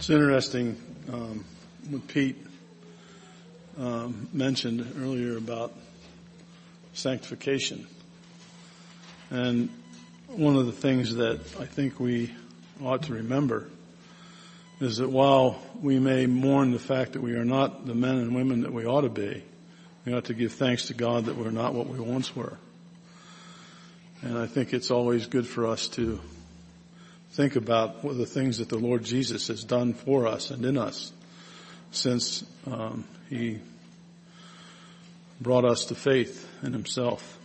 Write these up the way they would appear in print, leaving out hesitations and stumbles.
It's interesting what Pete mentioned earlier about sanctification. And one of the things that I think we ought to remember is that while we may mourn the fact that we are not the men and women that we ought to be, we ought to give thanks to God that we're not what we once were. And I think it's always good for us to think about what the things that the Lord Jesus has done for us and in us since He brought us to faith in Himself.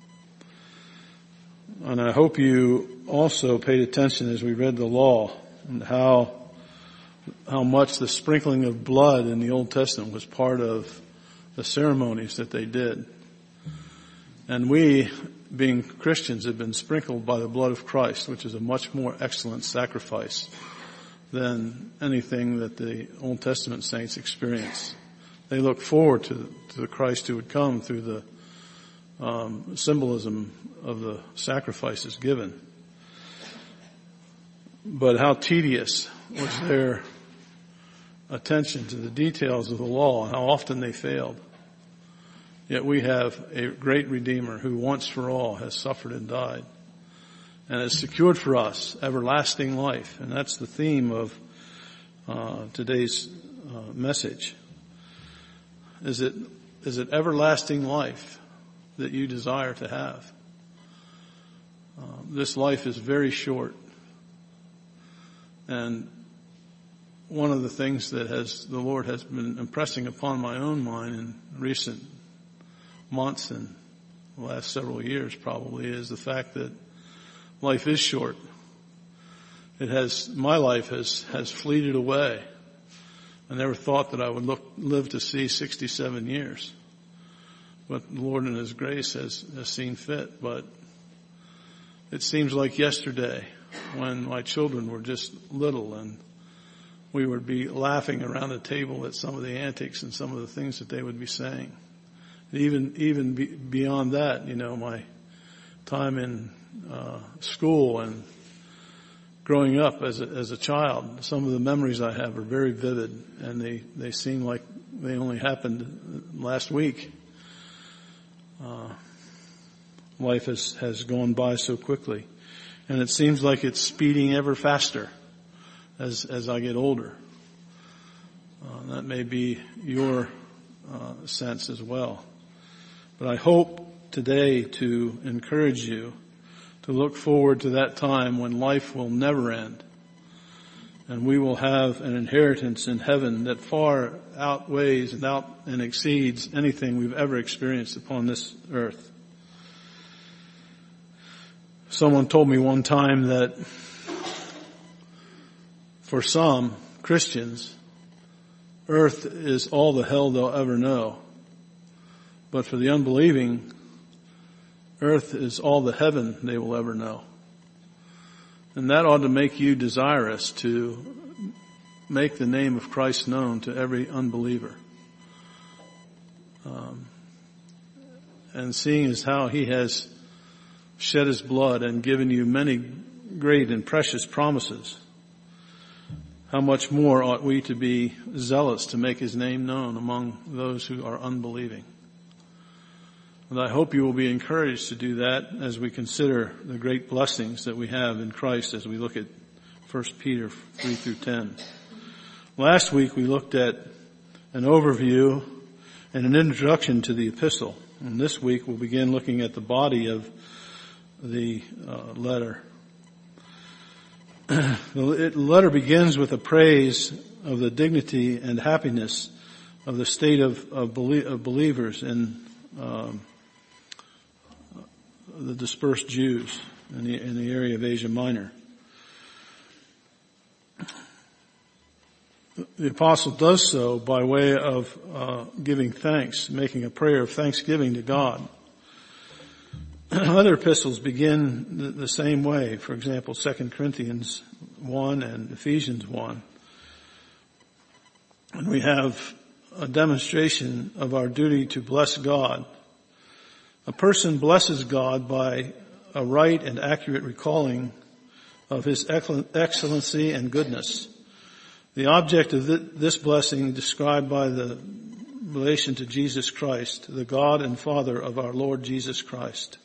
And I hope you also paid attention as we read the law and how much the sprinkling of blood in the Old Testament was part of the ceremonies that they did. And we, being Christians, have been sprinkled by the blood of Christ, which is a much more excellent sacrifice than anything that the Old Testament saints experienced. They look forward to the Christ who would come through the symbolism of the sacrifices given. But how tedious was their attention to the details of the law, and how often they failed. Yet we have a great Redeemer who once for all has suffered and died and has secured for us everlasting life. And that's the theme of today's message. Is it everlasting life that you desire to have? This life is very short. And one of the things that the Lord has been impressing upon my own mind in recent months and the last several years probably is the fact that life is short. My life has fleeted away. I never thought that I would live to see 67 years. But the Lord in His grace has seen fit. But it seems like yesterday when my children were just little and we would be laughing around the table at some of the antics and some of the things that they would be saying. Even beyond that, my time in school and growing up as a child, some of the memories I have are very vivid, and they seem like they only happened last week. Life has gone by so quickly, and it seems like it's speeding ever faster as I get older. That may be your sense as well. But I hope today to encourage you to look forward to that time when life will never end, and we will have an inheritance in heaven that far outweighs and exceeds anything we've ever experienced upon this earth. Someone told me one time that for some Christians, earth is all the hell they'll ever know. But for the unbelieving, earth is all the heaven they will ever know. And that ought to make you desirous to make the name of Christ known to every unbeliever. And seeing as how He has shed His blood and given you many great and precious promises, how much more ought we to be zealous to make His name known among those who are unbelieving. And I hope you will be encouraged to do that as we consider the great blessings that we have in Christ as we look at 1 Peter 3 through 10. Last week we looked at an overview and an introduction to the epistle. And this week we'll begin looking at the body of the letter. The letter begins with a praise of the dignity and happiness of the state of believers in the dispersed Jews in the area of Asia Minor. The apostle does so by way of giving thanks, making a prayer of thanksgiving to God. Other epistles begin the same way. For example, 2 Corinthians 1 and Ephesians 1. And we have a demonstration of our duty to bless God. A person blesses God by a right and accurate recalling of His excellency and goodness, The object of this blessing described by the relation to Jesus Christ, the God and Father of our Lord Jesus Christ.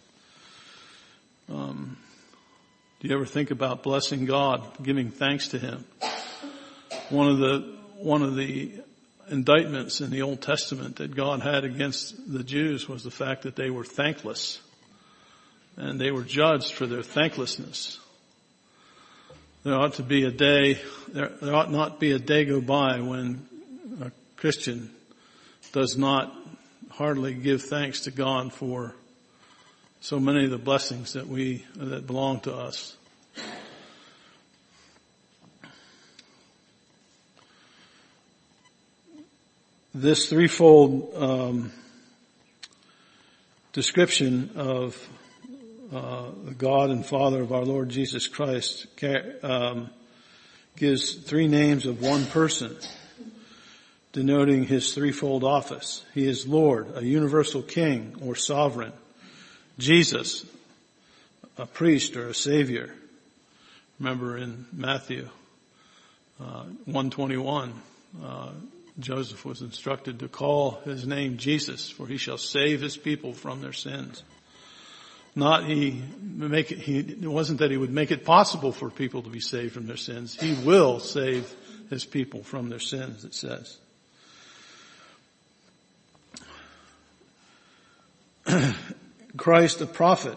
Do you ever think about blessing God, giving thanks to Him? One of the indictments in the Old Testament that God had against the Jews was the fact that they were thankless, and they were judged for their thanklessness. There ought not be a day go by when a Christian does not heartily give thanks to God for so many of the blessings that belong to us. This threefold description of the God and Father of our Lord Jesus Christ gives three names of one person, denoting His threefold office. He is Lord, a universal King or sovereign. Jesus, a priest or a Savior. Remember in Matthew 1:21, Joseph was instructed to call His name Jesus, for He shall save His people from their sins. It wasn't that He would make it possible for people to be saved from their sins. He will save His people from their sins, it says. Christ, a prophet.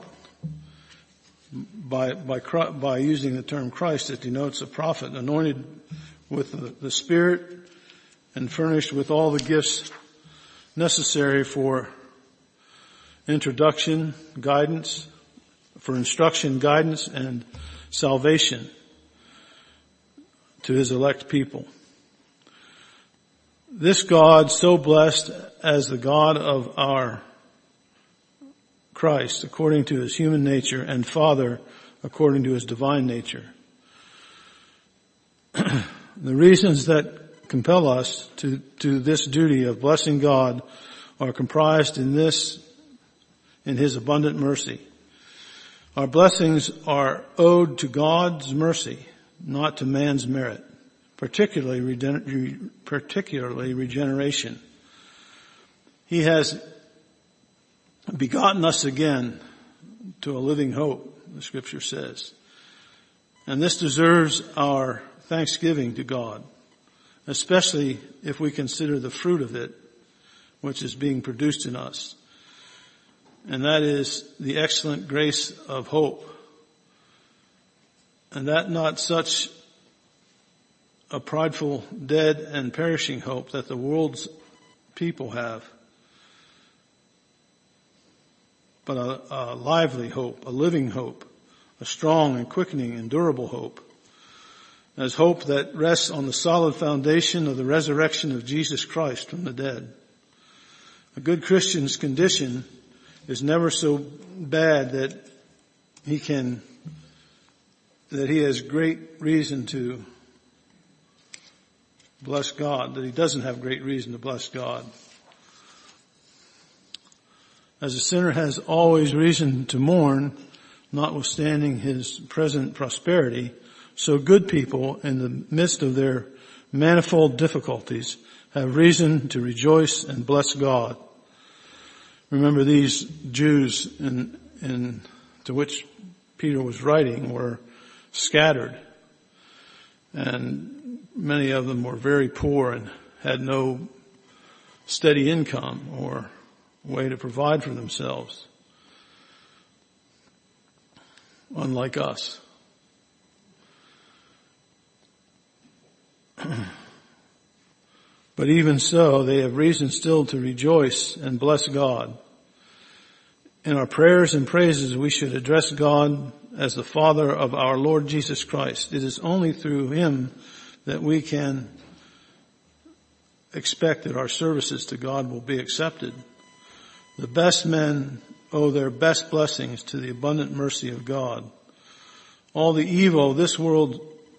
By using the term Christ, it denotes a prophet, anointed with the Spirit and furnished with all the gifts necessary for instruction, guidance, and salvation to His elect people. This God, so blessed as the God of our Christ, according to His human nature, and Father, according to His divine nature. The reasons that compel us to this duty of blessing God are comprised in His abundant mercy. Our blessings are owed to God's mercy, not to man's merit, particularly regeneration. He has begotten us again to a living hope, the Scripture says. And this deserves our thanksgiving to God, especially if we consider the fruit of it, which is being produced in us. And that is the excellent grace of hope. And that not such a prideful, dead, and perishing hope that the world's people have, but a lively hope, a living hope, a strong and quickening and durable hope, as hope that rests on the solid foundation of the resurrection of Jesus Christ from the dead. A good Christian's condition is never so bad that he has great reason to bless God, that he doesn't have great reason to bless God. As a sinner has always reason to mourn, notwithstanding his present prosperity, so good people in the midst of their manifold difficulties have reason to rejoice and bless God. Remember, these Jews to which Peter was writing were scattered, and many of them were very poor and had no steady income or way to provide for themselves, unlike us. But even so, they have reason still to rejoice and bless God. In our prayers and praises, we should address God as the Father of our Lord Jesus Christ. It is only through Him that we can expect that our services to God will be accepted. The best men owe their best blessings to the abundant mercy of God. All the evil of this world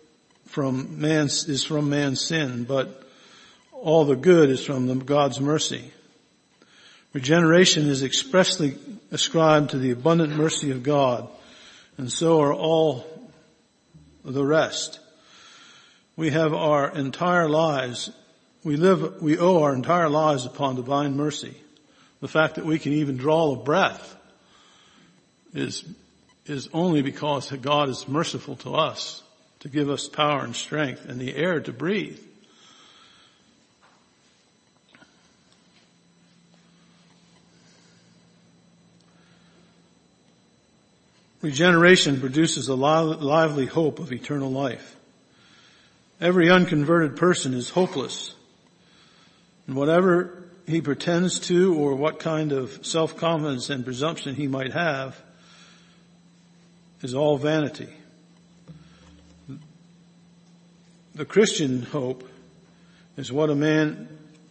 is from man's sin, but all the good is from God's mercy. Regeneration is expressly ascribed to the abundant mercy of God, and so are all the rest. we have our entire lives, we owe our entire lives upon divine mercy. The fact that we can even draw a breath is only because God is merciful to us to give us power and strength and the air to breathe. Regeneration produces a lively hope of eternal life. Every unconverted person is hopeless. And whatever he pretends to, or what kind of self-confidence and presumption he might have, is all vanity. The Christian hope is what a man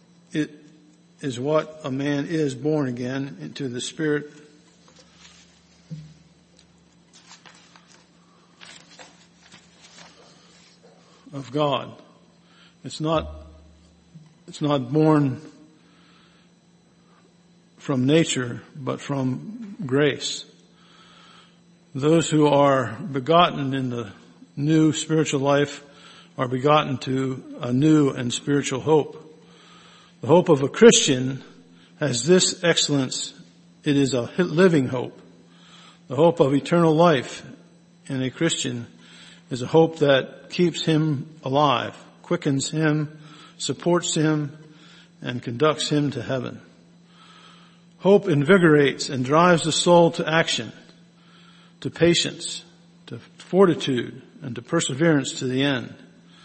is born again into the Spirit of God. It's not born from nature, but from grace. Those who are begotten in the new spiritual life are begotten to a new and spiritual hope. The hope of a Christian has this excellence: it is a living hope. The hope of eternal life in a Christian is a hope that keeps him alive, quickens him, supports him, and conducts him to heaven. Hope invigorates and drives the soul to action, to patience, to fortitude, and to perseverance to the end.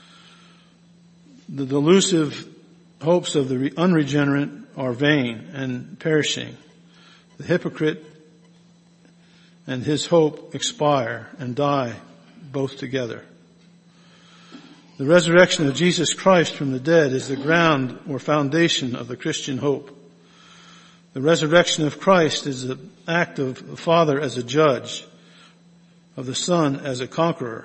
The delusive hopes of the unregenerate are vain and perishing. The hypocrite and his hope expire and die both together. The resurrection of Jesus Christ from the dead is the ground or foundation of the Christian hope. The resurrection of Christ is the act of the Father as a judge, of the Son as a conqueror.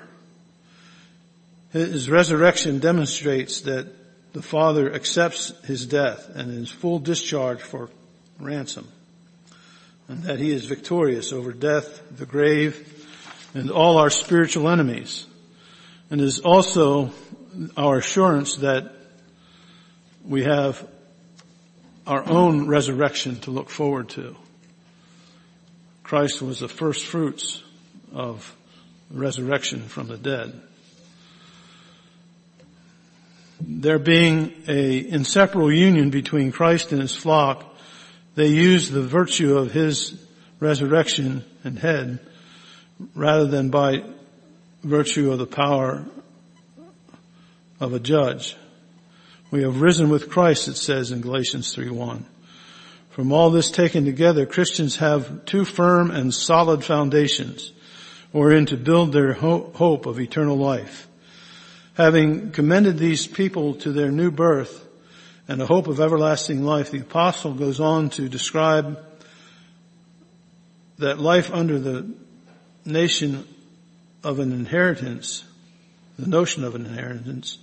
His resurrection demonstrates that the Father accepts his death and his full discharge for ransom, and that he is victorious over death, the grave, and all our spiritual enemies, and is also our assurance that we have our own resurrection to look forward to. Christ was the first fruits of resurrection from the dead. There being an inseparable union between Christ and his flock, they use the virtue of his resurrection and head rather than by virtue of the power of a judge. We have risen with Christ, it says in Galatians 3:1. From all this taken together, Christians have two firm and solid foundations wherein to build their hope of eternal life. Having commended these people to their new birth and a hope of everlasting life, the apostle goes on to describe that life under the nation of an inheritance, the notion of an inheritance,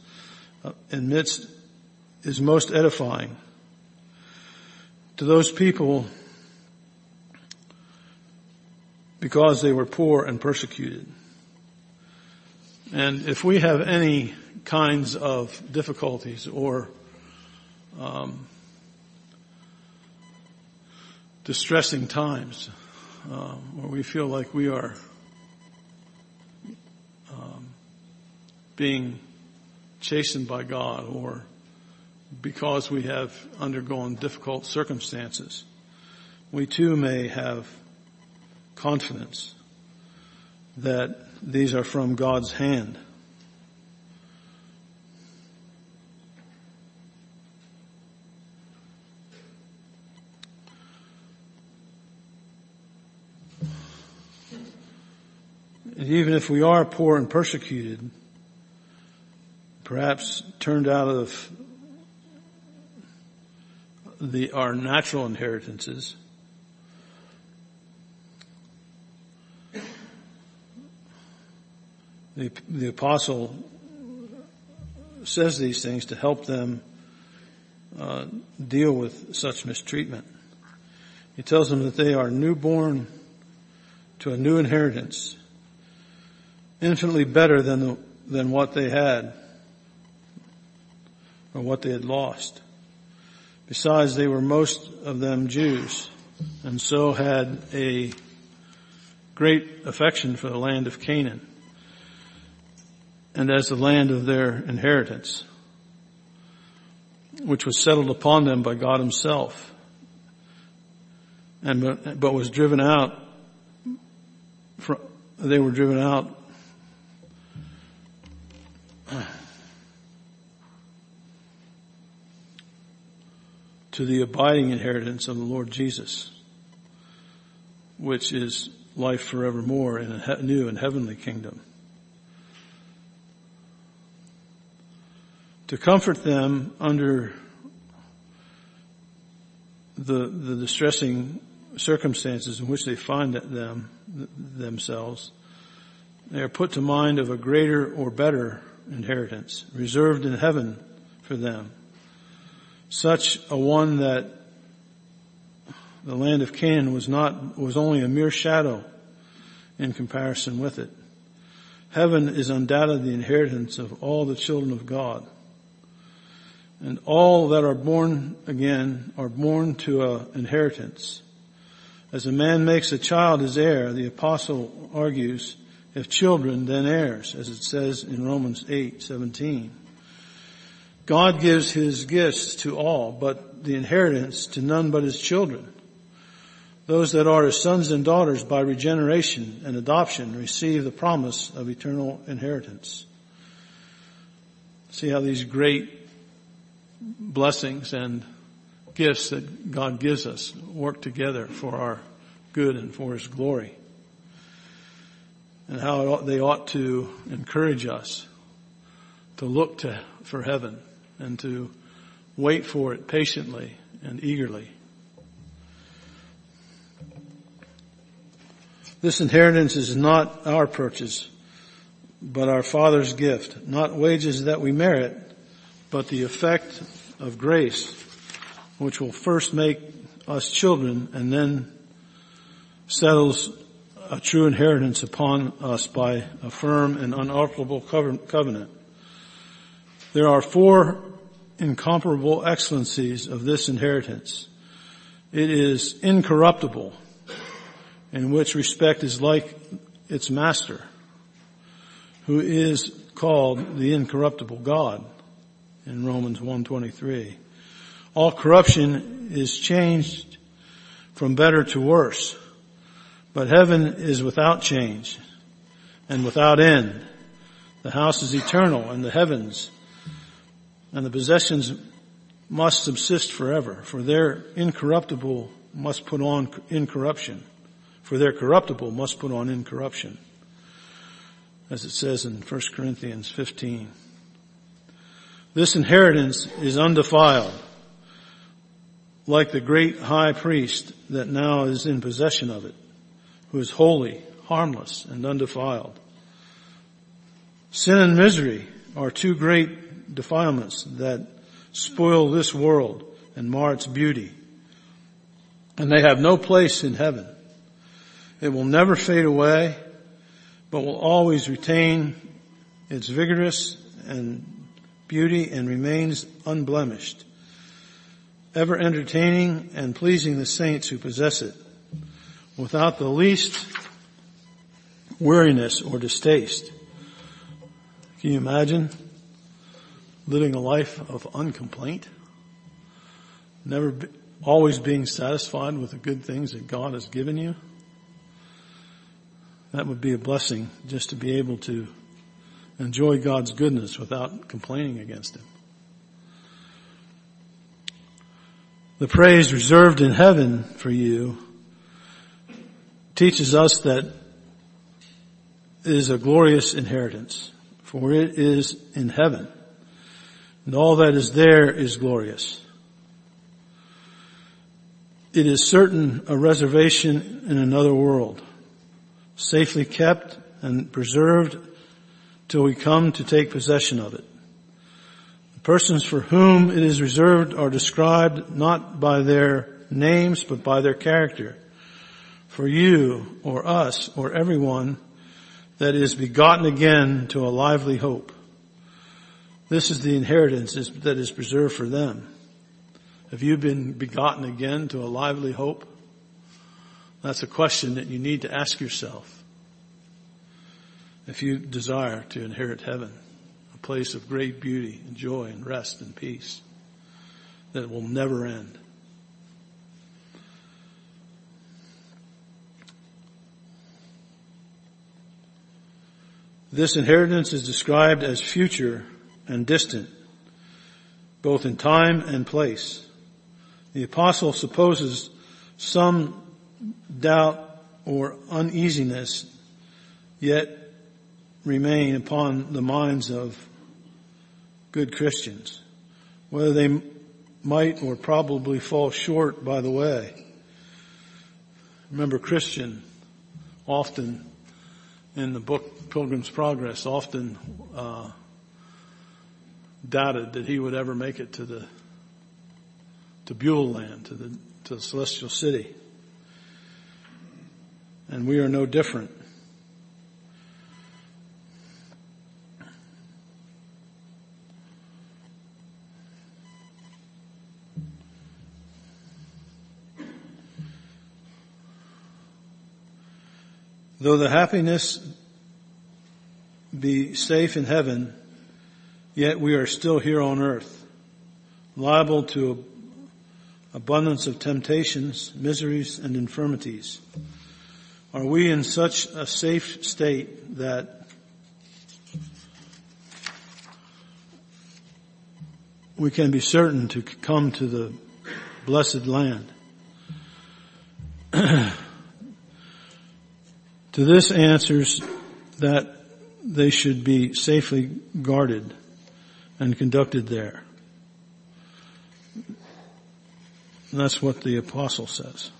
is most edifying to those people because they were poor and persecuted. And if we have any kinds of difficulties or distressing times where we feel like we are being chastened by God, or because we have undergone difficult circumstances, we too may have confidence that these are from God's hand. And even if we are poor and persecuted, perhaps turned out of our natural inheritances, the apostle says these things to help them deal with such mistreatment. He tells them that they are newborn to a new inheritance, infinitely better than what they had, or what they had lost. Besides, they were most of them Jews, and so had a great affection for the land of Canaan, and as the land of their inheritance, which was settled upon them by God himself, but was driven out. They were driven out to the abiding inheritance of the Lord Jesus, which is life forevermore in a new and heavenly kingdom. To comfort them under the distressing circumstances in which they find themselves, they are put to mind of a greater or better inheritance reserved in heaven for them, such a one that the land of Canaan was only a mere shadow in comparison with it. Heaven is undoubtedly the inheritance of all the children of God. And all that are born again are born to an inheritance. As a man makes a child his heir, the apostle argues, if children, then heirs, as it says in Romans 8:17. God gives his gifts to all, but the inheritance to none but his children. Those that are his sons and daughters by regeneration and adoption receive the promise of eternal inheritance. See how these great blessings and gifts that God gives us work together for our good and for his glory. And how they ought to encourage us to look for heaven and to wait for it patiently and eagerly. This inheritance is not our purchase, but our Father's gift, not wages that we merit, but the effect of grace, which will first make us children and then settles a true inheritance upon us by a firm and unalterable covenant. There are 4 incomparable excellencies of this inheritance. It is incorruptible, in which respect is like its master, who is called the incorruptible God in Romans 1:23. All corruption is changed from better to worse, but heaven is without change and without end. The house is eternal, and the heavens and the possessions must subsist forever, for their incorruptible must put on incorruption. For their corruptible must put on incorruption, as it says in 1 Corinthians 15. This inheritance is undefiled, like the great high priest that now is in possession of it, who is holy, harmless, and undefiled. Sin and misery are 2 great defilements that spoil this world and mar its beauty, and they have no place in heaven. It will never fade away, but will always retain its vigorous and beauty and remains unblemished, ever entertaining and pleasing the saints who possess it, without the least weariness or distaste. Can you imagine living a life of uncomplaint? Always being satisfied with the good things that God has given you? That would be a blessing, just to be able to enjoy God's goodness without complaining against him. The praise reserved in heaven for you teaches us that it is a glorious inheritance, for it is in heaven, and all that is there is glorious. It is certain a reservation in another world, safely kept and preserved till we come to take possession of it. The persons for whom it is reserved are described not by their names, but by their character. For you, or us, or everyone that is begotten again to a lively hope. This is the inheritance that is preserved for them. Have you been begotten again to a lively hope? That's a question that you need to ask yourself if you desire to inherit heaven, a place of great beauty and joy and rest and peace that will never end. This inheritance is described as future and distant, both in time and place. The apostle supposes some doubt or uneasiness yet remain upon the minds of good Christians, whether they might or probably fall short by the way. Remember, Christian often in the book Pilgrim's Progress often doubted that he would ever make it to Beulah land, to the celestial city. And we are no different. Though the happiness be safe in heaven, yet we are still here on earth, liable to abundance of temptations, miseries, and infirmities. Are we in such a safe state that we can be certain to come to the blessed land? To this answers that they should be safely guarded and conducted there. And that's what the apostle says.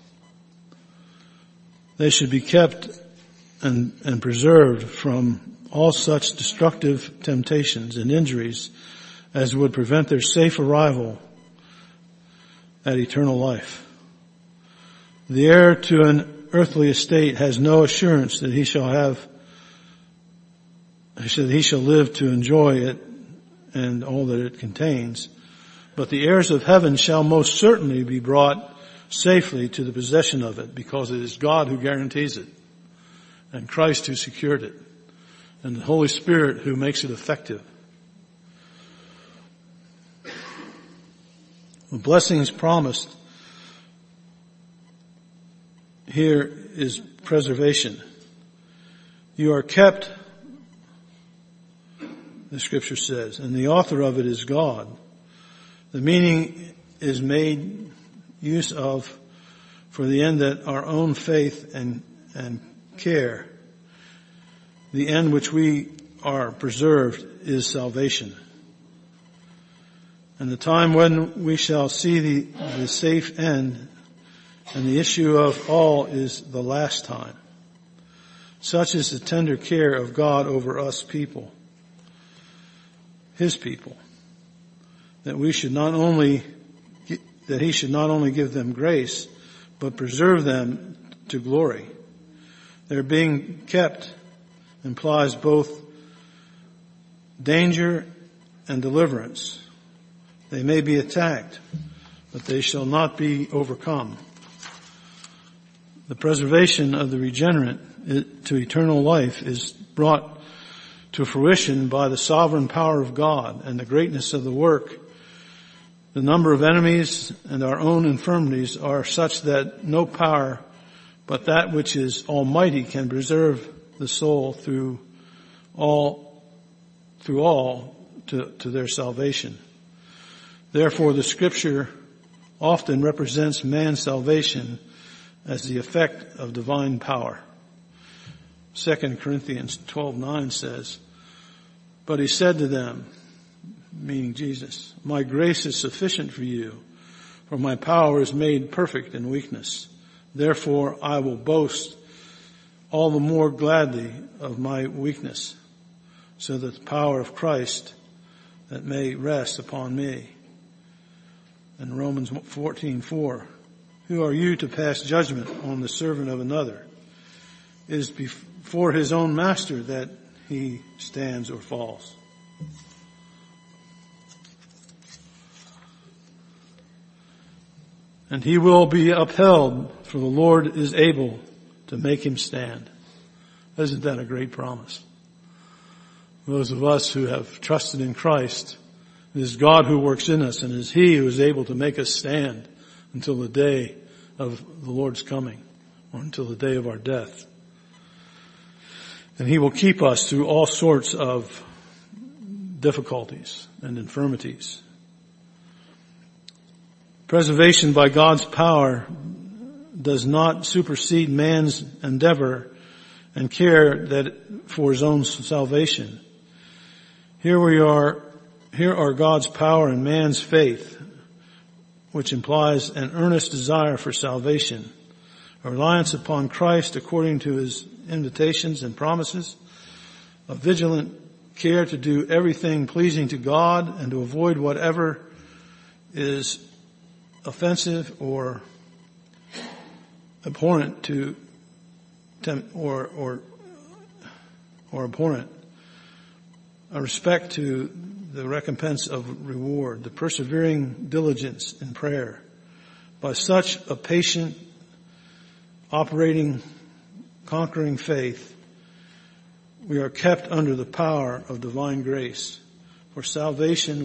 They should be kept and preserved from all such destructive temptations and injuries as would prevent their safe arrival at eternal life. The heir to an earthly estate has no assurance that he shall live to enjoy it and all that it contains. But the heirs of heaven shall most certainly be brought safely to the possession of it, because it is God who guarantees it, and Christ who secured it, and the Holy Spirit who makes it effective. The blessings promised here is preservation. You are kept, the scripture says, and the author of it is God. The meaning is made use of for the end that our own faith and care, the end which we are preserved, is salvation. And the time when we shall see the safe end and the issue of all is the last time. Such is the tender care of God over us people, His people, that He should not only give them grace, but preserve them to glory. Their being kept implies both danger and deliverance. They may be attacked, but they shall not be overcome. The preservation of the regenerate to eternal life is brought to fruition by the sovereign power of God and the greatness of the work. The number of enemies and our own infirmities are such that no power but that which is almighty can preserve the soul through all to their salvation. Therefore, the scripture often represents man's salvation as the effect of divine power. 2 Corinthians 12:9 says, "But he said to them," meaning Jesus, "My grace is sufficient for you, for my power is made perfect in weakness. Therefore I will boast all the more gladly of my weakness, so that the power of Christ that may rest upon me." And Romans 14:4, "Who are you to pass judgment on the servant of another? It is before his own master that he stands or falls." and he will be upheld, for the Lord is able to make him stand. Isn't that a great promise? Those of us who have trusted in Christ, it is God who works in us, and it is he who is able to make us stand until the day of the Lord's coming, or until the day of our death. And he will keep us through all sorts of difficulties and infirmities. Preservation by God's power does not supersede man's endeavor and care that for his own salvation. Here are God's power and man's faith, which implies an earnest desire for salvation, a reliance upon Christ according to his invitations and promises, a vigilant care to do everything pleasing to God and to avoid whatever is offensive or abhorrent or abhorrent, a respect to the recompense of reward, the persevering diligence in prayer. By such a patient, operating, conquering faith, we are kept under the power of divine grace. For salvation,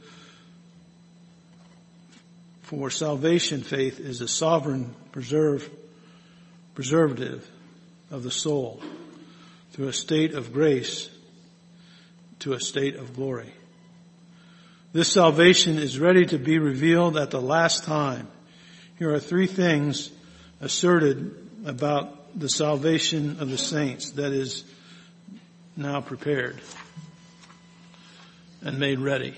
faith is a sovereign preservative of the soul through a state of grace to a state of glory. This salvation is ready to be revealed at the last time. Here are three things asserted about the salvation of the saints that is now prepared and made ready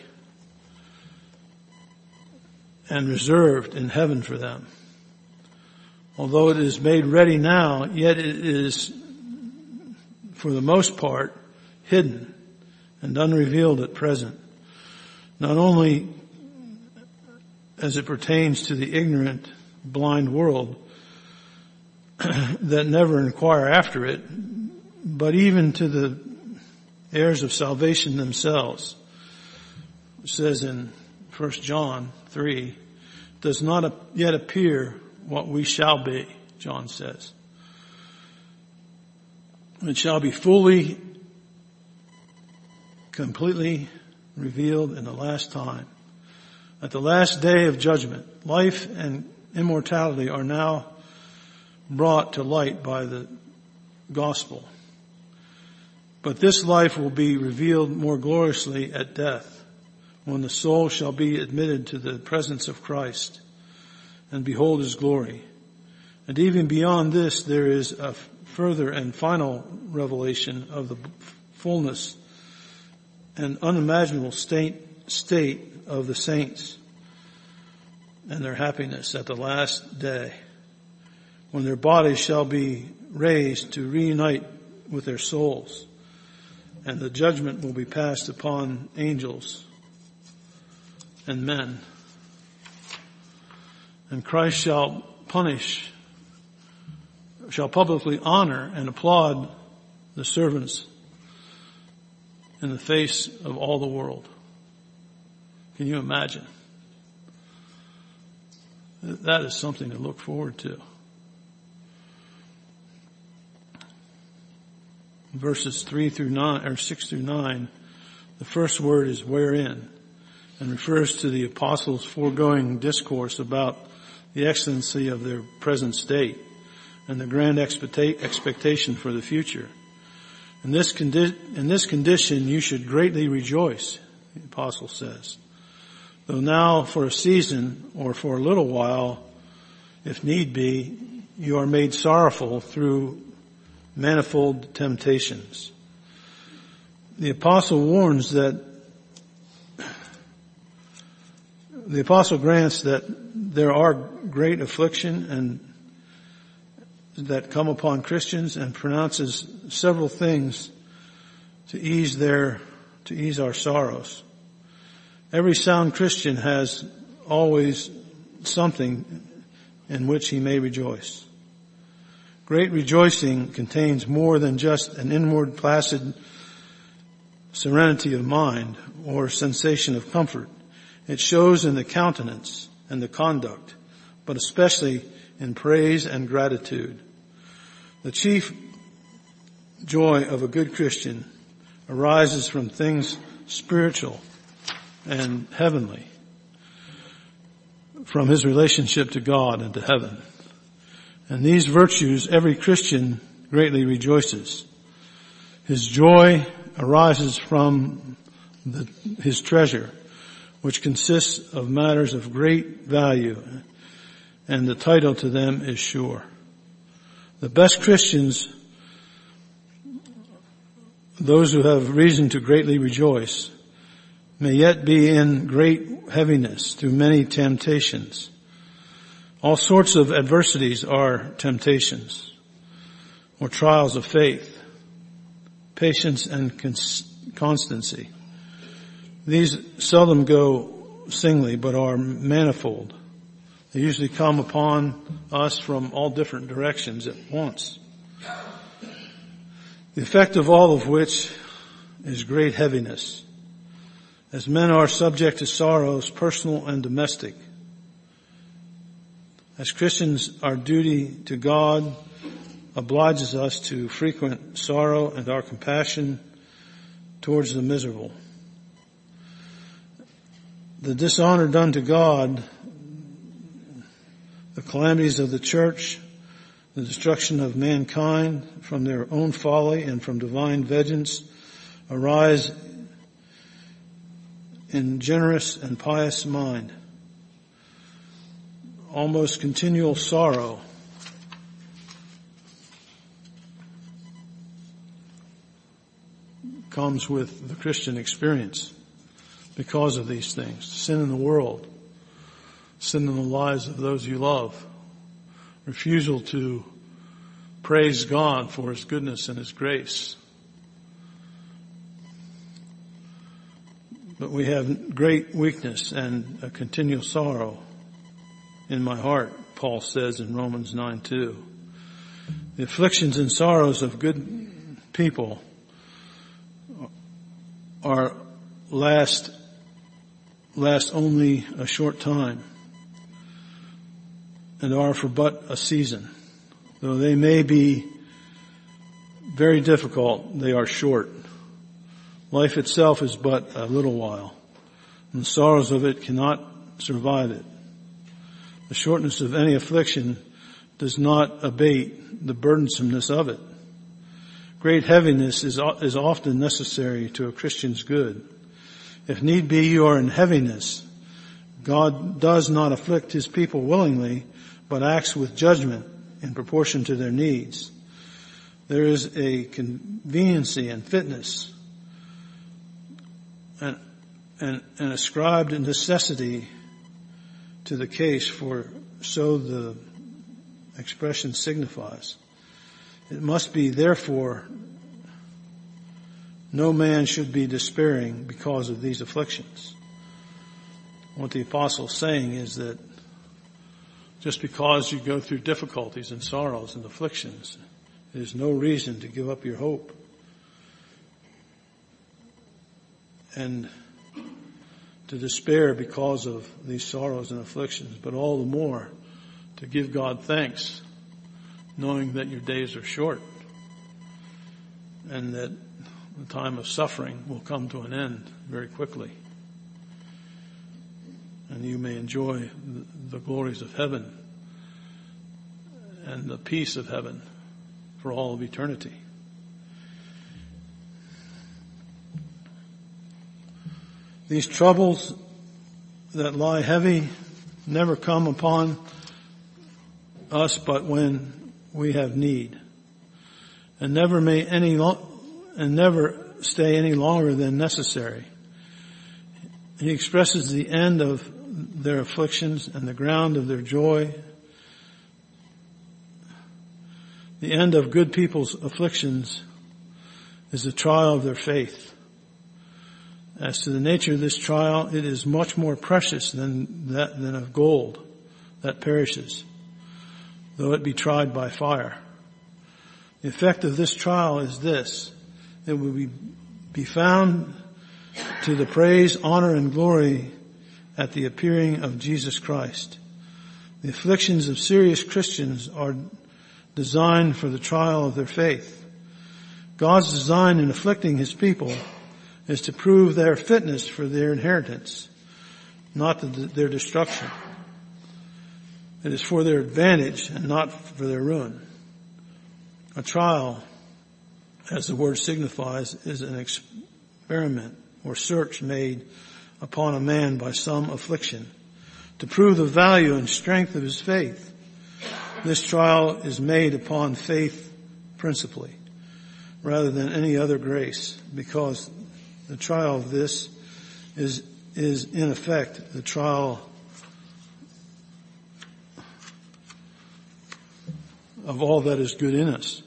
and reserved in heaven for them. Although it is made ready now, yet it is, for the most part, hidden and unrevealed at present. Not only as it pertains to the ignorant, blind world that never inquire after it, but even to the heirs of salvation themselves. It says in 1 John 3, does not yet appear what we shall be, John says. It shall be fully, completely revealed in the last time. At the last day of judgment, life and immortality are now brought to light by the gospel. But this life will be revealed more gloriously at death, when the soul shall be admitted to the presence of Christ and behold his glory. And even beyond this, there is a further and final revelation of the fullness and unimaginable state of the saints and their happiness at the last day, when their bodies shall be raised to reunite with their souls, and the judgment will be passed upon angels and men. And Christ shall publicly honor and applaud the servants in the face of all the world. Can you imagine? That is something to look forward to. Verses 6 through 9, the first word is wherein, and refers to the apostles' foregoing discourse about the excellency of their present state and the grand expectation for the future. In this condition you should greatly rejoice, the apostle says. Though now for a season or for a little while, if need be, you are made sorrowful through manifold temptations. The apostle warns that the apostle grants that there are great affliction and that come upon Christians, and pronounces several things to ease our sorrows. Every sound Christian has always something in which he may rejoice. Great rejoicing contains more than just an inward placid serenity of mind or sensation of comfort. It shows in the countenance and the conduct, but especially in praise and gratitude. The chief joy of a good Christian arises from things spiritual and heavenly, from his relationship to God and to heaven. And these virtues every Christian greatly rejoices. His joy arises from his treasure, which consists of matters of great value, and the title to them is sure. The best Christians, those who have reason to greatly rejoice, may yet be in great heaviness through many temptations. All sorts of adversities are temptations or trials of faith, patience and constancy. These seldom go singly, but are manifold. They usually come upon us from all different directions at once. The effect of all of which is great heaviness, as men are subject to sorrows, personal and domestic. As Christians, our duty to God obliges us to frequent sorrow and our compassion towards the miserable. The dishonor done to God, the calamities of the church, the destruction of mankind from their own folly and from divine vengeance arise in generous and pious mind. Almost continual sorrow comes with the Christian experience because of these things. Sin in the world, sin in the lives of those you love, refusal to praise God for His goodness and His grace. But we have great weakness and a continual sorrow in my heart, Paul says in Romans 9:2. The afflictions and sorrows of good people are last only a short time and are for but a season. Though they may be very difficult, they are short. Life itself is but a little while, and the sorrows of it cannot survive it. The shortness of any affliction does not abate the burdensomeness of it. Great heaviness is often necessary to a Christian's good. If need be, you are in heaviness. God does not afflict His people willingly, but acts with judgment in proportion to their needs. There is a conveniency and fitness and ascribed necessity to the case, for so the expression signifies. It must be, therefore, no man should be despairing because of these afflictions. What the apostle is saying is that just because you go through difficulties and sorrows and afflictions, there's no reason to give up your hope and to despair because of these sorrows and afflictions, but all the more to give God thanks, knowing that your days are short and that the time of suffering will come to an end very quickly, and you may enjoy the glories of heaven and the peace of heaven for all of eternity. These troubles that lie heavy never come upon us but when we have need, and never stay any longer than necessary. He expresses the end of their afflictions and the ground of their joy. The end of good people's afflictions is the trial of their faith. As to the nature of this trial, it is much more precious than of gold that perishes, though it be tried by fire. The effect of this trial is this: it will be found to the praise, honor, and glory at the appearing of Jesus Christ. The afflictions of serious Christians are designed for the trial of their faith. God's design in afflicting his people is to prove their fitness for their inheritance, not their destruction. It is for their advantage and not for their ruin. A trial, as the word signifies, is an experiment or search made upon a man by some affliction to prove the value and strength of his faith. This trial is made upon faith principally, rather than any other grace, because the trial of this is in effect the trial of all that is good in us.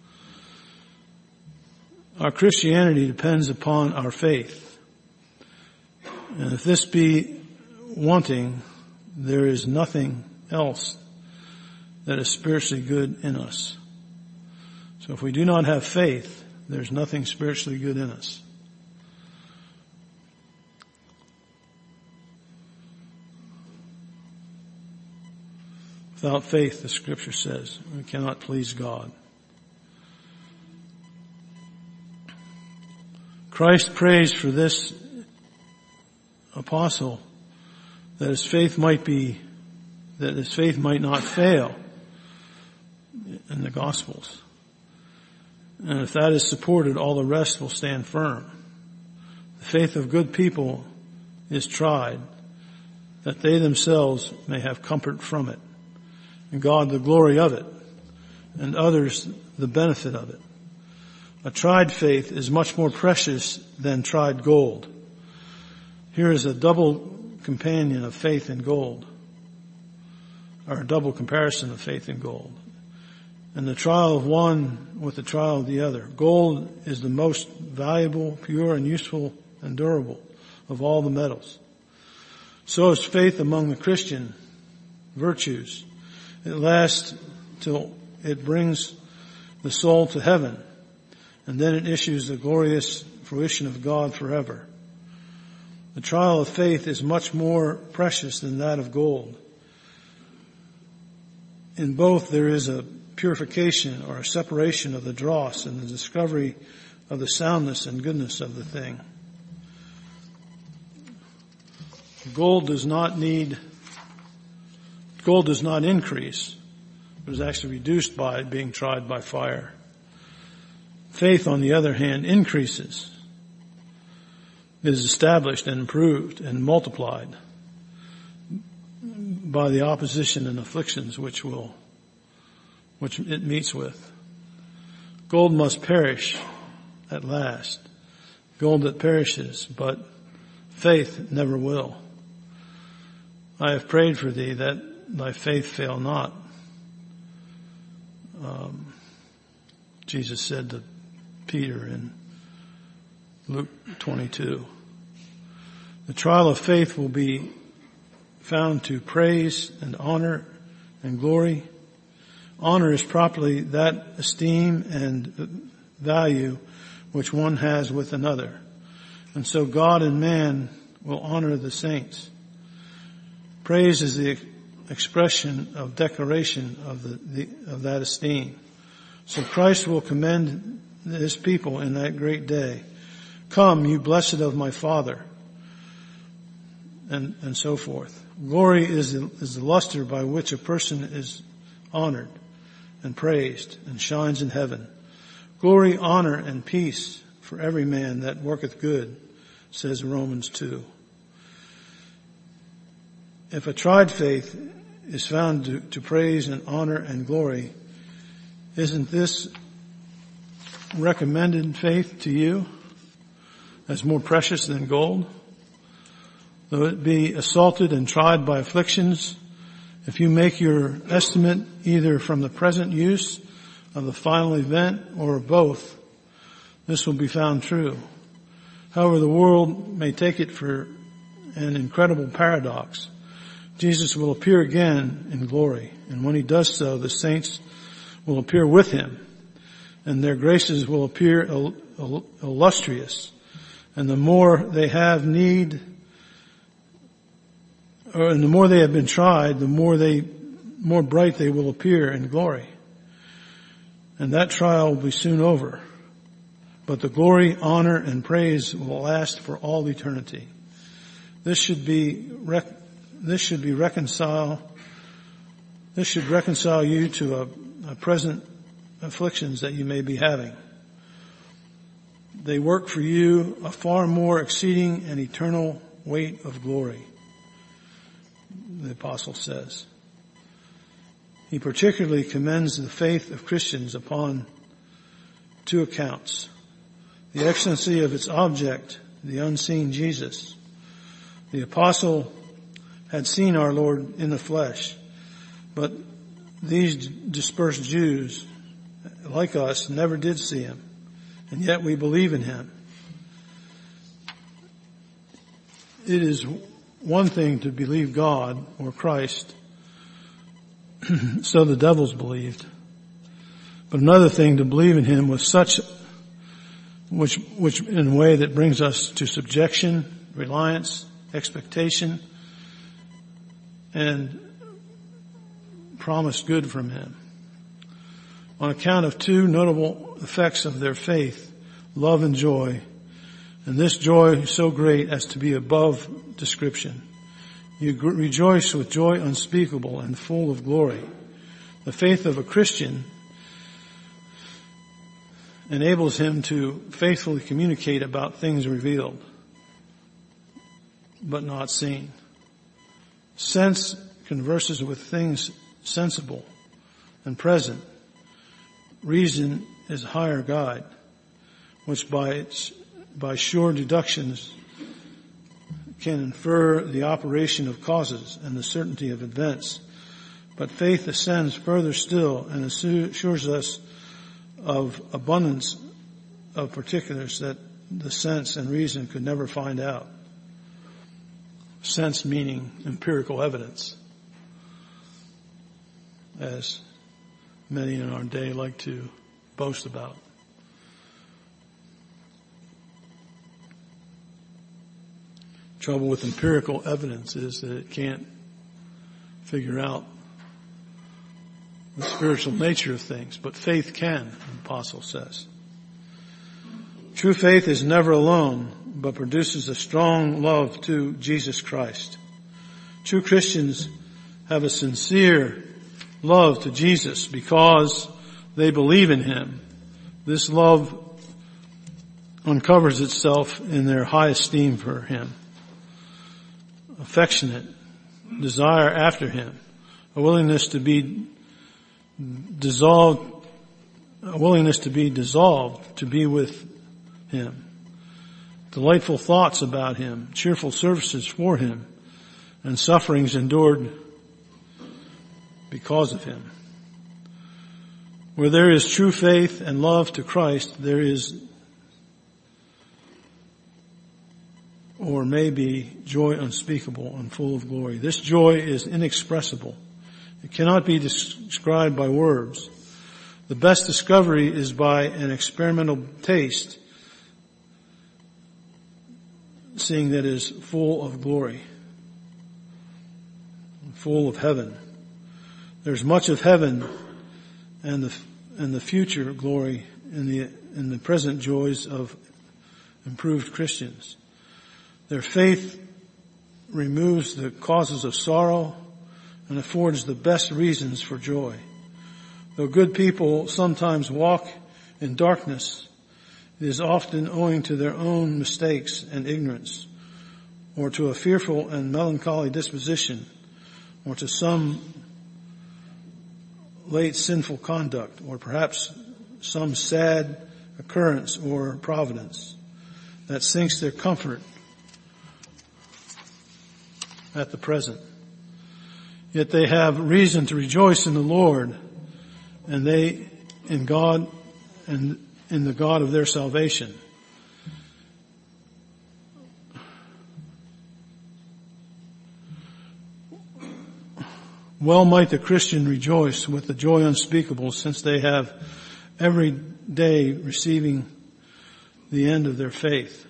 Our Christianity depends upon our faith. And if this be wanting, there is nothing else that is spiritually good in us. So if we do not have faith, there's nothing spiritually good in us. Without faith, the scripture says, we cannot please God. Christ prays for this apostle that his faith might not fail in the Gospels. And if that is supported, all the rest will stand firm. The faith of good people is tried, that they themselves may have comfort from it, and God the glory of it, and others the benefit of it. A tried faith is much more precious than tried gold. Here is a double companion of faith and gold, or a double comparison of faith and gold. And the trial of one with the trial of the other. Gold is the most valuable, pure, and useful and durable of all the metals. So is faith among the Christian virtues. It lasts till it brings the soul to heaven, and then it issues the glorious fruition of God forever. The trial of faith is much more precious than that of gold. In both there is a purification or a separation of the dross and the discovery of the soundness and goodness of the thing. Gold does not increase, but is actually reduced by being tried by fire. Faith, on the other hand, increases. It is established and improved and multiplied by the opposition and afflictions which it meets with. Gold must perish at last. Gold that perishes, but faith never will. I have prayed for thee that thy faith fail not. Jesus said to Peter in Luke 22. The trial of faith will be found to praise and honor and glory. Honor is properly that esteem and value which one has with another. And so God and man will honor the saints. Praise is the expression of declaration of that esteem. So Christ will commend his people in that great day. Come, you blessed of my Father, and so forth. Glory is the luster by which a person is honored and praised and shines in heaven. Glory, honor, and peace for every man that worketh good, says Romans 2. If a tried faith is found to praise and honor and glory, isn't this recommended faith to you as more precious than gold? Though it be assaulted and tried by afflictions, if you make your estimate either from the present use of the final event or both, this will be found true. However, the world may take it for an incredible paradox. Jesus will appear again in glory, and when he does so, the saints will appear with him, and their graces will appear illustrious. And the more they have need, and the more they have been tried, the more they more bright they will appear in glory. And that trial will be soon over. But the glory, honor, and praise will last for all eternity. This should reconcile you to a present afflictions that you may be having. They work for you a far more exceeding and eternal weight of glory, the apostle says. He particularly commends the faith of Christians upon two accounts. The excellency of its object, the unseen Jesus. The apostle had seen our Lord in the flesh, but these dispersed Jews, like us, never did see him, and yet we believe in him. It is one thing to believe God or Christ, so the devils believed, but another thing to believe in him with such, which in a way that brings us to subjection, reliance, expectation, and promised good from him. On account of two notable effects of their faith, love and joy, and this joy so great as to be above description. You rejoice with joy unspeakable and full of glory. The faith of a Christian enables him to faithfully communicate about things revealed, but not seen. Sense converses with things sensible and present. Reason is a higher guide, which by sure deductions can infer the operation of causes and the certainty of events. But faith ascends further still and assures us of abundance of particulars that the sense and reason could never find out. Sense meaning empirical evidence, as many in our day like to boast about. Trouble with empirical evidence is that it can't figure out the spiritual nature of things, but faith can, the apostle says. True faith is never alone, but produces a strong love to Jesus Christ. True Christians have a sincere love to Jesus because they believe in him. This love uncovers itself in their high esteem for him, affectionate desire after him, a willingness to be dissolved to be with him, delightful thoughts about him, cheerful services for him, and sufferings endured because of him. Where there is true faith and love to Christ, there is or may be joy unspeakable and full of glory. This joy is inexpressible. It cannot be described by words. The best discovery is by an experimental taste, seeing that it is full of glory, full of heaven. There's much of heaven and the future glory in the present joys of improved Christians. Their faith removes the causes of sorrow and affords the best reasons for joy. Though good people sometimes walk in darkness, it is often owing to their own mistakes and ignorance, or to a fearful and melancholy disposition, or to some late sinful conduct, or perhaps some sad occurrence or providence that sinks their comfort at the present. Yet they have reason to rejoice in the Lord, and they in God and in the God of their salvation. Well might the Christian rejoice with the joy unspeakable, since they have every day receiving the end of their faith,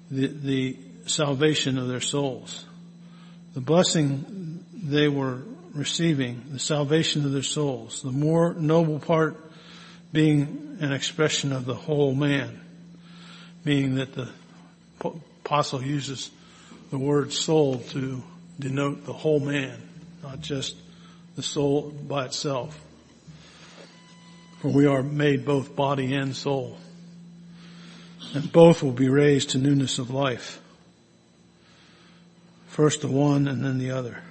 the salvation of their souls. The blessing they were receiving the salvation of their souls, the more noble part being an expression of the whole man, meaning that the apostle uses the word soul to denote the whole man, not just the soul by itself. For we are made both body and soul, and both will be raised to newness of life. First the one and then the other.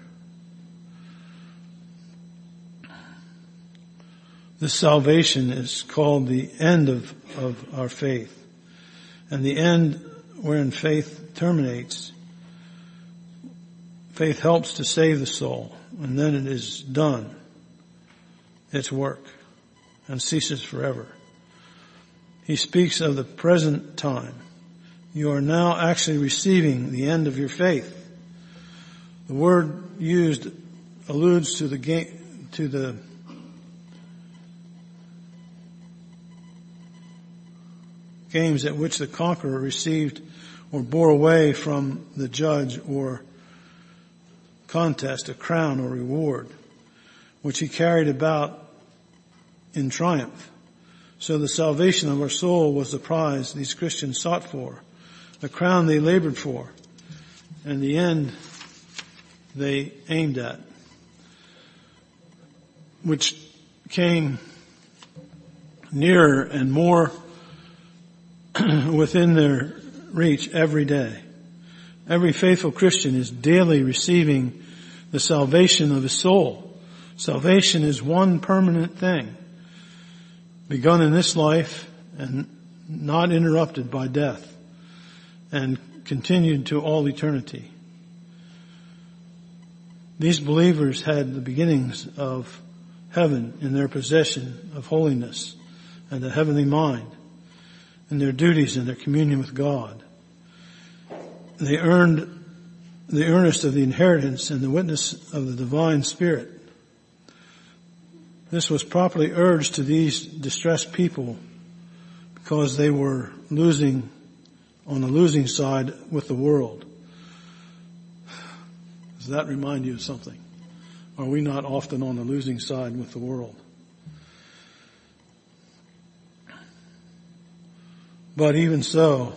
This salvation is called the end of our faith. And the end wherein faith terminates, faith helps to save the soul, and then it is done, its work, and ceases forever. He speaks of the present time. You are now actually receiving the end of your faith. The word used alludes to the games at which the conqueror received or bore away from the judge or contest a crown or reward, which he carried about in triumph. So the salvation of our soul was the prize these Christians sought for, the crown they labored for, and the end they aimed at, which came nearer and more within their reach every day. Every faithful Christian is daily receiving the salvation of his soul. Salvation is one permanent thing, begun in this life and not interrupted by death, and continued to all eternity. These believers had the beginnings of heaven in their possession of holiness and a heavenly mind, in their duties and their communion with God. They earned the earnest of the inheritance and the witness of the divine Spirit. This was properly urged to these distressed people because they were losing on the losing side with the world. Does that remind you of something? Are we not often on the losing side with the world? But even so,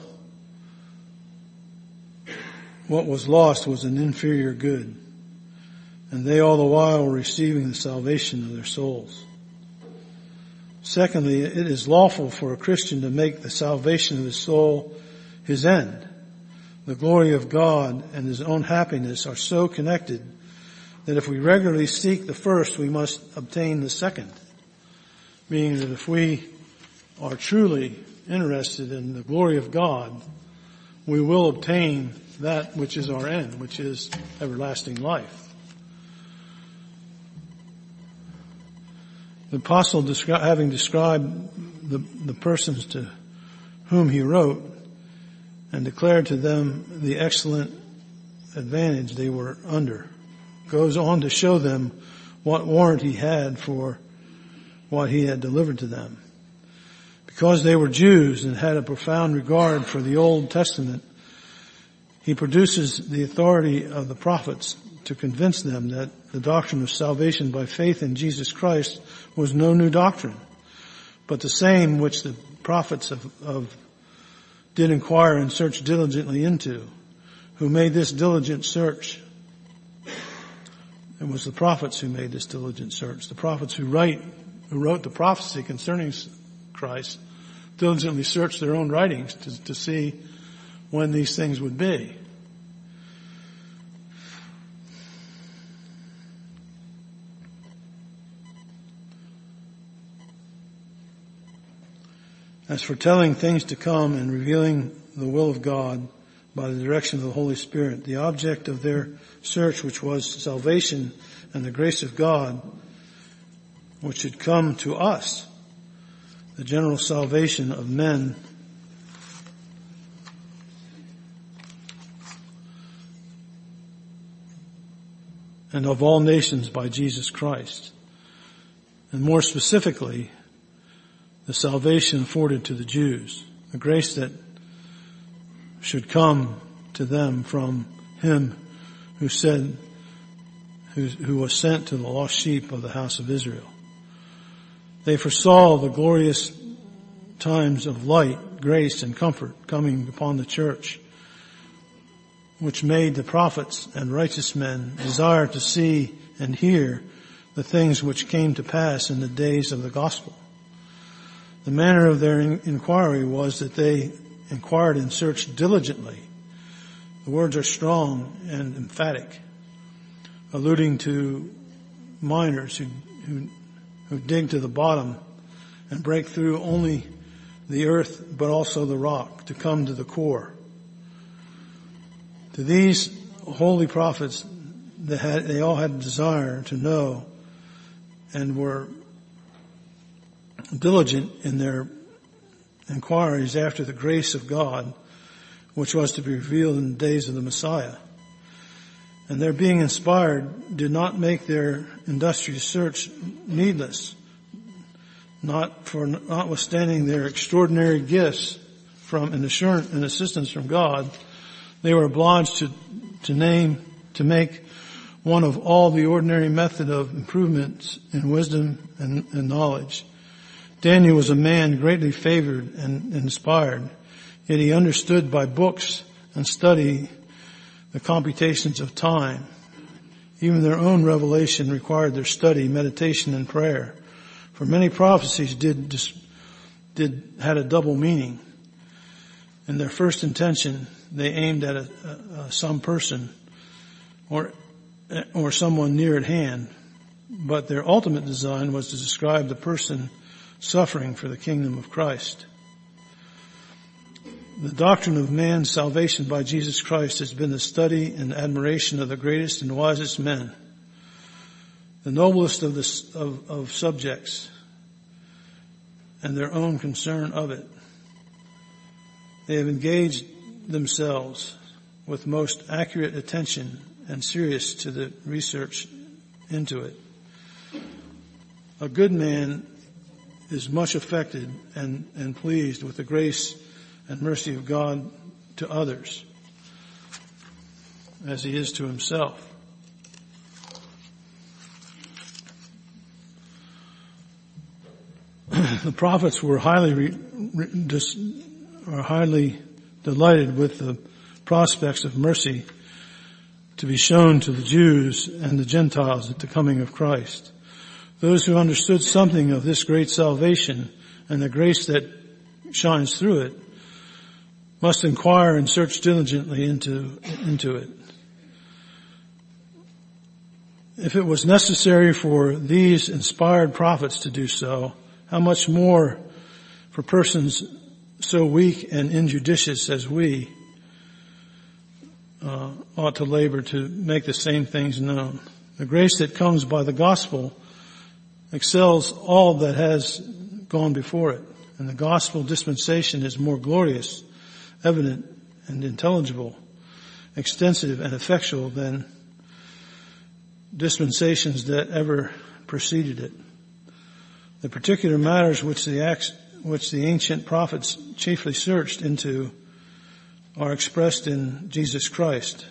what was lost was an inferior good, and they all the while were receiving the salvation of their souls. Secondly, it is lawful for a Christian to make the salvation of his soul his end. The glory of God and his own happiness are so connected that if we regularly seek the first, we must obtain the second. Meaning that if we are truly interested in the glory of God, we will obtain that which is our end, which is everlasting life. The apostle, having described the persons to whom he wrote and declared to them the excellent advantage they were under, goes on to show them what warrant he had for what he had delivered to them. Because they were Jews and had a profound regard for the Old Testament, he produces the authority of the prophets to convince them that the doctrine of salvation by faith in Jesus Christ was no new doctrine, but the same which the prophets did inquire and search diligently into, who made this diligent search. It was the prophets who made this diligent search. The prophets who wrote the prophecy concerning Christ diligently searched their own writings to see when these things would be. As for telling things to come and revealing the will of God by the direction of the Holy Spirit, the object of their search, which was salvation and the grace of God, which should come to us, the general salvation of men and of all nations by Jesus Christ. And more specifically, the salvation afforded to the Jews, the grace that should come to them from him who said who was sent to the lost sheep of the house of Israel. They foresaw the glorious times of light, grace, and comfort coming upon the church, which made the prophets and righteous men desire to see and hear the things which came to pass in the days of the gospel. The manner of their inquiry was that they inquired and searched diligently. The words are strong and emphatic, alluding to miners who dig to the bottom and break through only the earth but also the rock to come to the core. To these holy prophets, they all had a desire to know and were diligent in their inquiries after the grace of God, which was to be revealed in the days of the Messiah. And their being inspired did not make their industrious search needless, notwithstanding their extraordinary gifts and assurance and assistance from God. They were obliged to make one of all the ordinary method of improvements in wisdom and knowledge. Daniel was a man greatly favored and inspired, yet he understood by books and study the computations of time. Even their own revelation required their study, meditation, and prayer. For many prophecies had a double meaning. In their first intention, they aimed at some person or someone near at hand, but their ultimate design was to describe the person suffering for the kingdom of Christ. The doctrine of man's salvation by Jesus Christ has been the study and admiration of the greatest and wisest men, the noblest of subjects, and their own concern of it. They have engaged themselves with most accurate attention and serious to the research into it. A good man is much affected and pleased with the grace and mercy of God to others as he is to himself. The prophets were highly delighted with the prospects of mercy to be shown to the Jews and the Gentiles at the coming of Christ. Those who understood something of this great salvation and the grace that shines through it must inquire and search diligently into it. If it was necessary for these inspired prophets to do so, how much more for persons so weak and injudicious as we ought to labor to make the same things known. The grace that comes by the gospel excels all that has gone before it, and the gospel dispensation is more glorious, evident, and intelligible, extensive and effectual than dispensations that ever preceded it. The particular matters which the ancient prophets chiefly searched into are expressed in Jesus Christ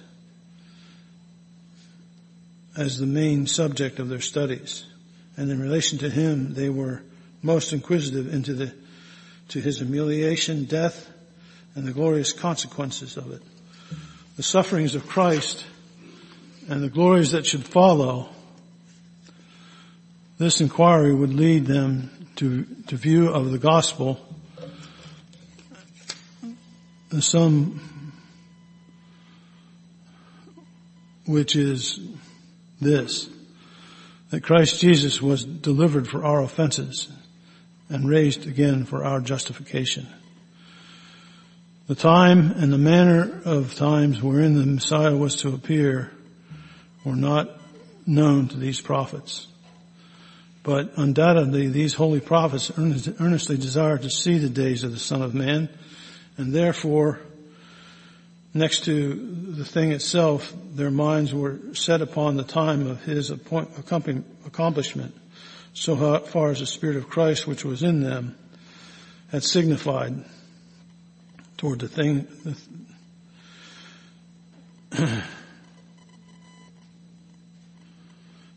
as the main subject of their studies. And in relation to him, they were most inquisitive to his humiliation, death, and the glorious consequences of it. The sufferings of Christ and the glories that should follow. This inquiry would lead them to view of the gospel the sum, which is this, that Christ Jesus was delivered for our offenses and raised again for our justification. The time and the manner of times wherein the Messiah was to appear were not known to these prophets. But undoubtedly these holy prophets earnestly desired to see the days of the Son of Man, and therefore, next to the thing itself, their minds were set upon the time of his accomplishment, so far as the Spirit of Christ which was in them had signified toward the thing.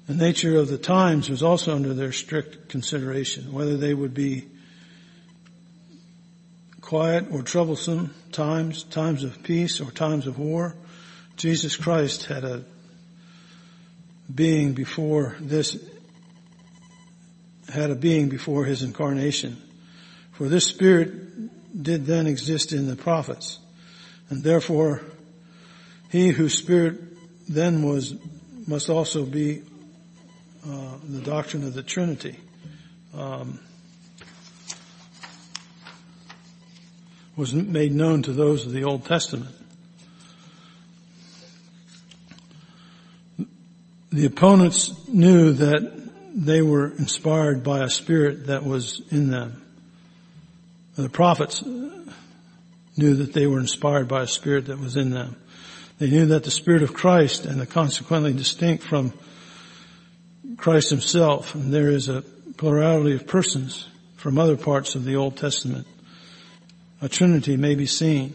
The nature of the times was also under their strict consideration, whether they would be quiet or troublesome times, times of peace or times of war. Jesus Christ had a being before his incarnation. For this spirit did then exist in the prophets, and therefore he whose spirit then was must also be the doctrine of the Trinity. Was made known to those of the Old Testament. The opponents knew that they were inspired by a spirit that was in them. The prophets knew that they were inspired by a spirit that was in them. They knew that the Spirit of Christ, and the consequently distinct from Christ himself, and there is a plurality of persons from other parts of the Old Testament. A Trinity may be seen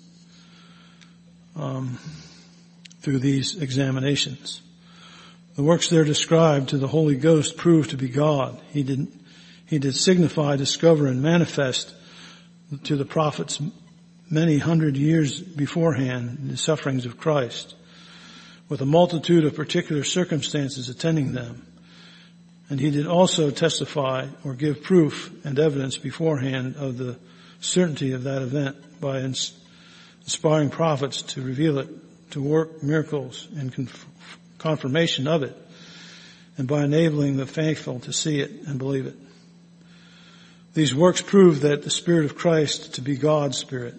through these examinations. The works there described to the Holy Ghost proved to be God. He did signify, discover, and manifest to the prophets many hundred years beforehand the sufferings of Christ, with a multitude of particular circumstances attending them. And he did also testify or give proof and evidence beforehand of the certainty of that event by inspiring prophets to reveal it, to work miracles in confirmation of it, and by enabling the faithful to see it and believe it. These works prove that the Spirit of Christ to be God's Spirit.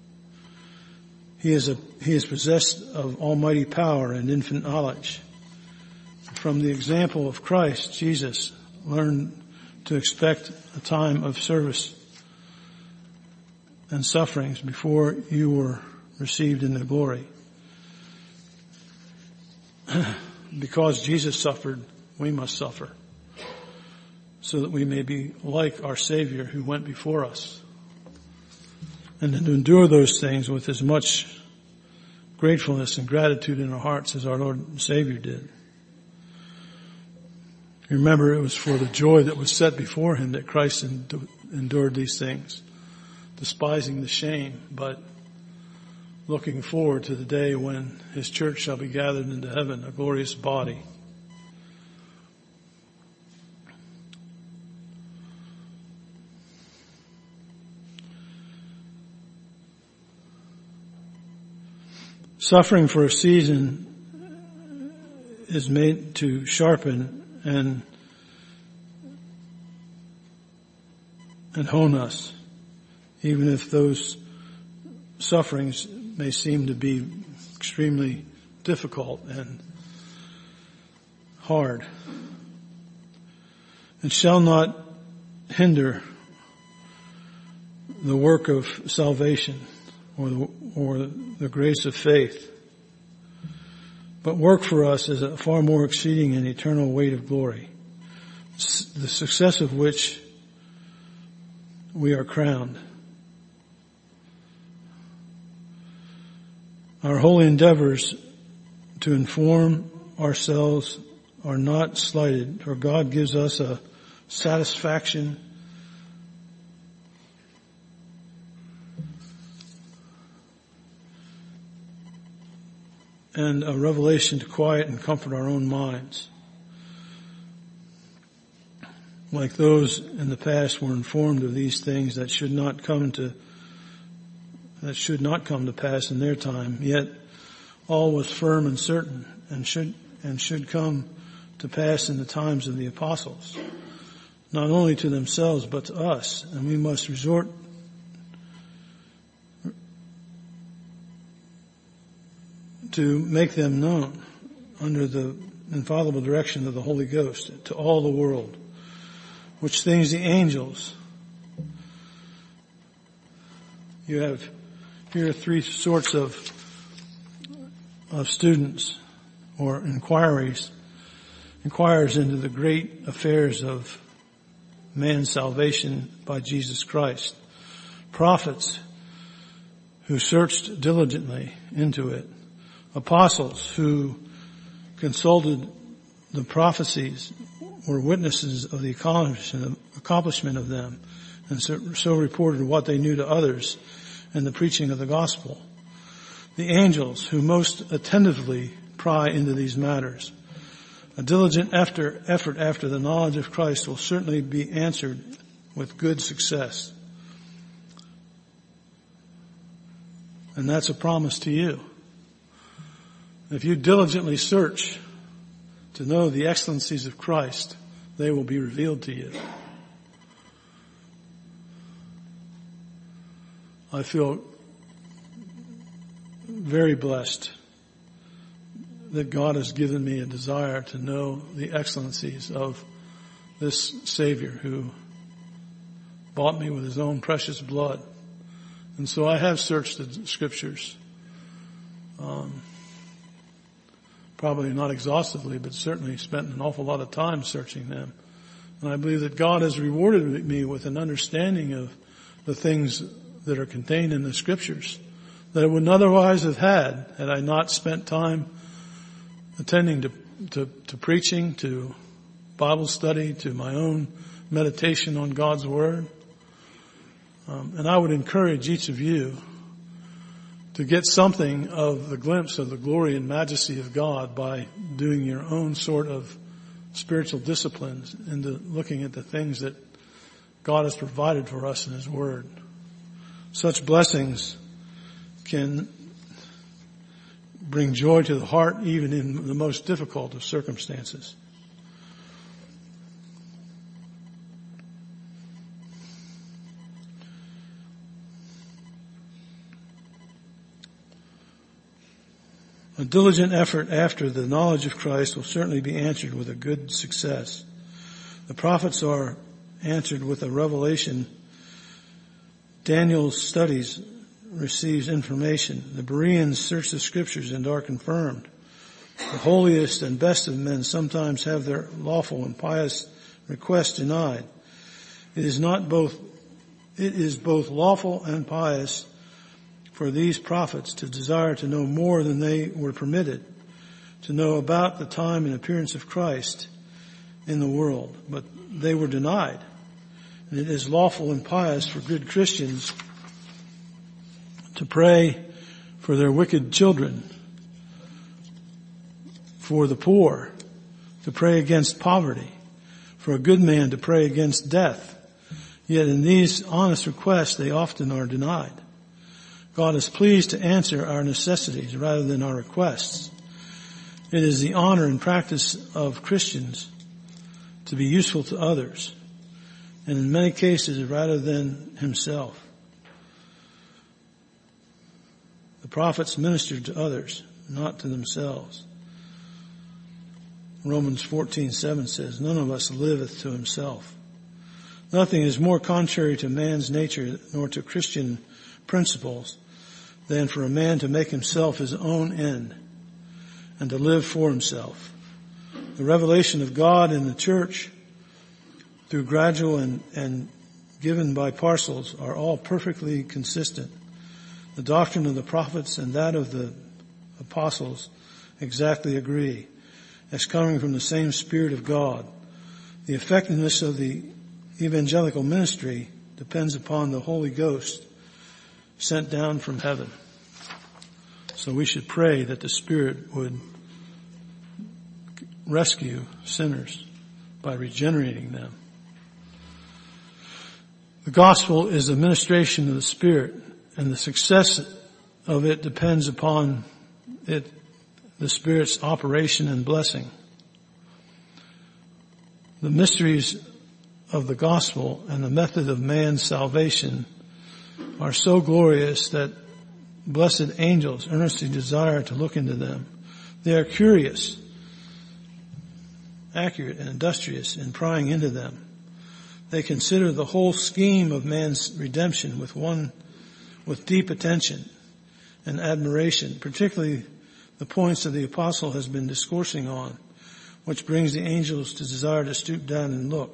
He is possessed of almighty power and infinite knowledge. From the example of Christ, Jesus learned to expect a time of service and sufferings before you were received into glory. Because Jesus suffered, we must suffer, so that we may be like our Savior who went before us, and to endure those things with as much gratefulness and gratitude in our hearts as our Lord and Savior did. Remember, it was for the joy that was set before him that Christ endured these things, despising the shame, but looking forward to the day when his church shall be gathered into heaven, a glorious body. Suffering for a season is made to sharpen and hone us, even if those sufferings may seem to be extremely difficult and hard. It shall not hinder the work of salvation or the grace of faith, but work for us as a far more exceeding and eternal weight of glory, the success of which we are crowned. Our holy endeavors to inform ourselves are not slighted, for God gives us a satisfaction and a revelation to quiet and comfort our own minds. Like those in the past were informed of these things that should not come to pass in their time, yet all was firm and certain and should come to pass in the times of the apostles, not only to themselves but to us, and we must resort to make them known under the infallible direction of the Holy Ghost to all the world, which things the angels. You have here three sorts of students or inquirers into the great affairs of man's salvation by Jesus Christ. Prophets who searched diligently into it. Apostles who consulted the prophecies were witnesses of the accomplishment of them, and so reported what they knew to others in the preaching of the gospel. The angels who most attentively pry into these matters. A diligent effort after the knowledge of Christ will certainly be answered with good success. And that's a promise to you. If you diligently search to know the excellencies of Christ, they will be revealed to you. I feel very blessed that God has given me a desire to know the excellencies of this Savior who bought me with his own precious blood. And so I have searched the scriptures, probably not exhaustively, but certainly spent an awful lot of time searching them. And I believe that God has rewarded me with an understanding of the things that are contained in the scriptures that I wouldn't otherwise have had I not spent time attending to preaching, to Bible study, to my own meditation on God's Word. And I would encourage each of you to get something of the glimpse of the glory and majesty of God by doing your own sort of spiritual disciplines into looking at the things that God has provided for us in His Word. Such blessings can bring joy to the heart even in the most difficult of circumstances. A diligent effort after the knowledge of Christ will certainly be answered with a good success. The prophets are answered with a revelation. Daniel's studies receives information. The Bereans search the scriptures and are confirmed. The holiest and best of men sometimes have their lawful and pious requests denied. It is both lawful and pious for these prophets to desire to know more than they were permitted to know about the time and appearance of Christ in the world, but they were denied. And it is lawful and pious for good Christians to pray for their wicked children, for the poor, to pray against poverty, for a good man to pray against death. Yet in these honest requests, they often are denied. God is pleased to answer our necessities rather than our requests. It is the honor and practice of Christians to be useful to others, and in many cases rather than himself. The prophets ministered to others, not to themselves. Romans 14:7 says, "None of us liveth to himself." Nothing is more contrary to man's nature nor to Christian principles than for a man to make himself his own end and to live for himself. The revelation of God in the church through gradual and given by parcels are all perfectly consistent. The doctrine of the prophets and that of the apostles exactly agree as coming from the same Spirit of God. The effectiveness of the evangelical ministry depends upon the Holy Ghost sent down from heaven. So we should pray that the Spirit would rescue sinners by regenerating them. The gospel is the ministration of the Spirit, and the success of it depends upon the Spirit's operation and blessing. The mysteries of the gospel and the method of man's salvation are so glorious that blessed angels earnestly desire to look into them. They are curious, accurate, and industrious in prying into them. They consider the whole scheme of man's redemption with deep attention and admiration, particularly the points that the apostle has been discoursing on, which brings the angels to desire to stoop down and look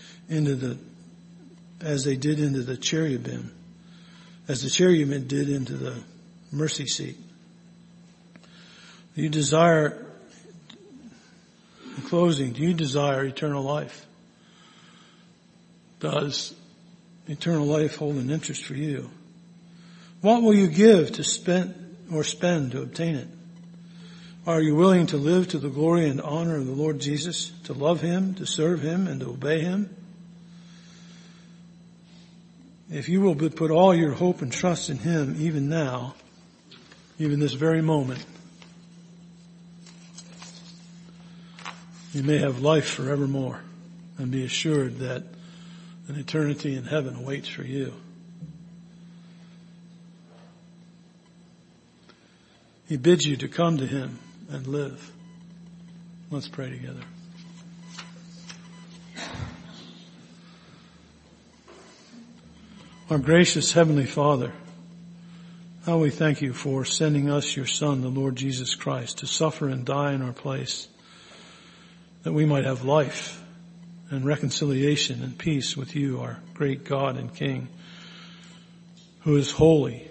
as they did into the cherubim, as the cherubim did into the mercy seat. You desire, in closing, do you desire eternal life? Does eternal life hold an interest for you? What will you give to spend to obtain it? Are you willing to live to the glory and honor of the Lord Jesus, to love Him, to serve Him, and to obey Him? If you will but put all your hope and trust in Him, even now, even this very moment, you may have life forevermore and be assured that an eternity in heaven awaits for you. He bids you to come to Him and live. Let's pray together. Our gracious Heavenly Father, how we thank you for sending us your Son, the Lord Jesus Christ, to suffer and die in our place, that we might have life and reconciliation and peace with you, our great God and King, who is holy,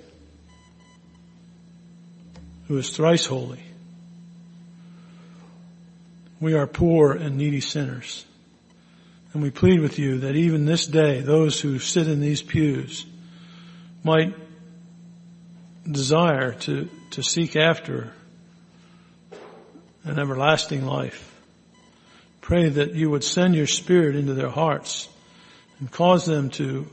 who is thrice holy. We are poor and needy sinners, and we plead with you that even this day, those who sit in these pews might desire to seek after an everlasting life. Pray that you would send your Spirit into their hearts and cause them to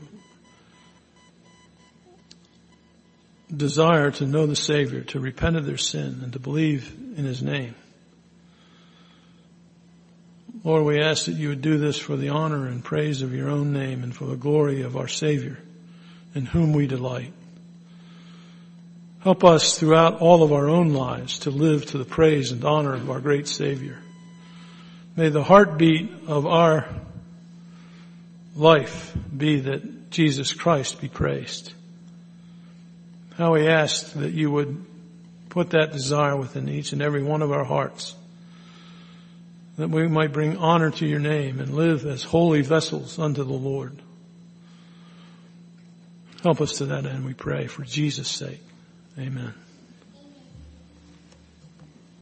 desire to know the Savior, to repent of their sin, and to believe in His name. Lord, we ask that you would do this for the honor and praise of your own name and for the glory of our Savior, in whom we delight. Help us throughout all of our own lives to live to the praise and honor of our great Savior. May the heartbeat of our life be that Jesus Christ be praised. How we ask that you would put that desire within each and every one of our hearts, that we might bring honor to your name and live as holy vessels unto the Lord. Help us to that end, we pray, for Jesus' sake. Amen.